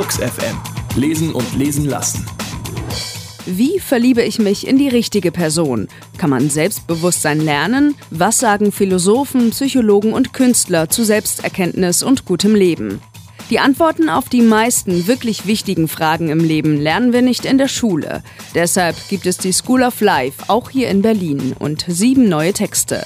Flux FM. Lesen und lesen lassen. Wie verliebe ich mich in die richtige Person? Kann man Selbstbewusstsein lernen? Was sagen Philosophen, Psychologen und Künstler zu Selbsterkenntnis und gutem Leben? Die Antworten auf die meisten wirklich wichtigen Fragen im Leben lernen wir nicht in der Schule. Deshalb gibt es die School of Life auch hier in Berlin und 7 neue Texte.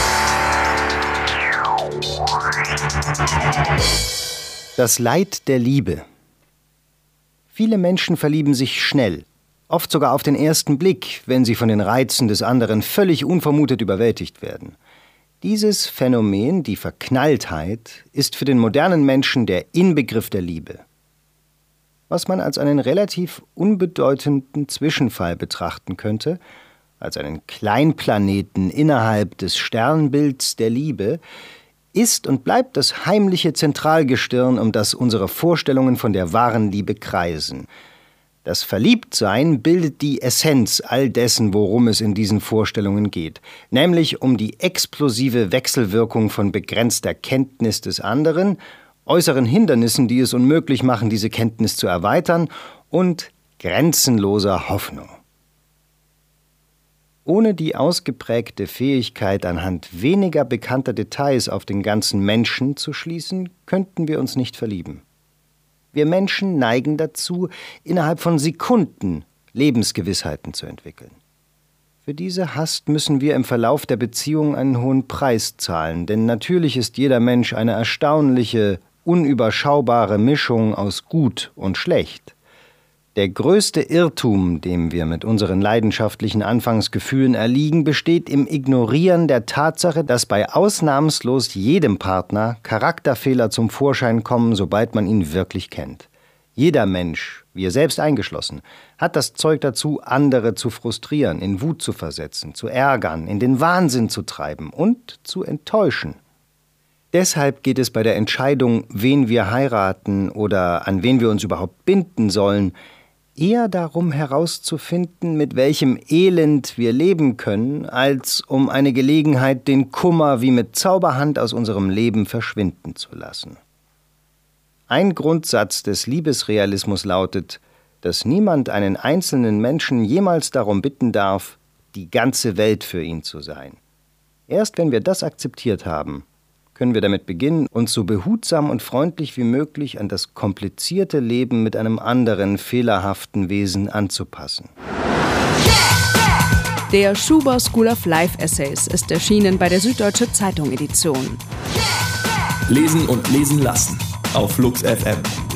Das Leid der Liebe. Viele Menschen verlieben sich schnell, oft sogar auf den ersten Blick, wenn sie von den Reizen des anderen völlig unvermutet überwältigt werden. Dieses Phänomen, die Verknalltheit, ist für den modernen Menschen der Inbegriff der Liebe. Was man als einen relativ unbedeutenden Zwischenfall betrachten könnte, als einen Kleinplaneten innerhalb des Sternbilds der Liebe, ist und bleibt das heimliche Zentralgestirn, um das unsere Vorstellungen von der wahren Liebe kreisen. Das Verliebtsein bildet die Essenz all dessen, worum es in diesen Vorstellungen geht, nämlich um die explosive Wechselwirkung von begrenzter Kenntnis des anderen, äußeren Hindernissen, die es unmöglich machen, diese Kenntnis zu erweitern, und grenzenloser Hoffnung. Ohne die ausgeprägte Fähigkeit, anhand weniger bekannter Details auf den ganzen Menschen zu schließen, könnten wir uns nicht verlieben. Wir Menschen neigen dazu, innerhalb von Sekunden Lebensgewissheiten zu entwickeln. Für diese Hast müssen wir im Verlauf der Beziehung einen hohen Preis zahlen, denn natürlich ist jeder Mensch eine erstaunliche, unüberschaubare Mischung aus Gut und Schlecht. Der größte Irrtum, dem wir mit unseren leidenschaftlichen Anfangsgefühlen erliegen, besteht im Ignorieren der Tatsache, dass bei ausnahmslos jedem Partner Charakterfehler zum Vorschein kommen, sobald man ihn wirklich kennt. Jeder Mensch, wir selbst eingeschlossen, hat das Zeug dazu, andere zu frustrieren, in Wut zu versetzen, zu ärgern, in den Wahnsinn zu treiben und zu enttäuschen. Deshalb geht es bei der Entscheidung, wen wir heiraten oder an wen wir uns überhaupt binden sollen, eher darum herauszufinden, mit welchem Elend wir leben können, als um eine Gelegenheit, den Kummer wie mit Zauberhand aus unserem Leben verschwinden zu lassen. Ein Grundsatz des Liebesrealismus lautet, dass niemand einen einzelnen Menschen jemals darum bitten darf, die ganze Welt für ihn zu sein. Erst wenn wir das akzeptiert haben, können wir damit beginnen, uns so behutsam und freundlich wie möglich an das komplizierte Leben mit einem anderen, fehlerhaften Wesen anzupassen. Der Schuber School of Life Essays ist erschienen bei der Süddeutsche Zeitung Edition. Lesen und lesen lassen auf Flux FM.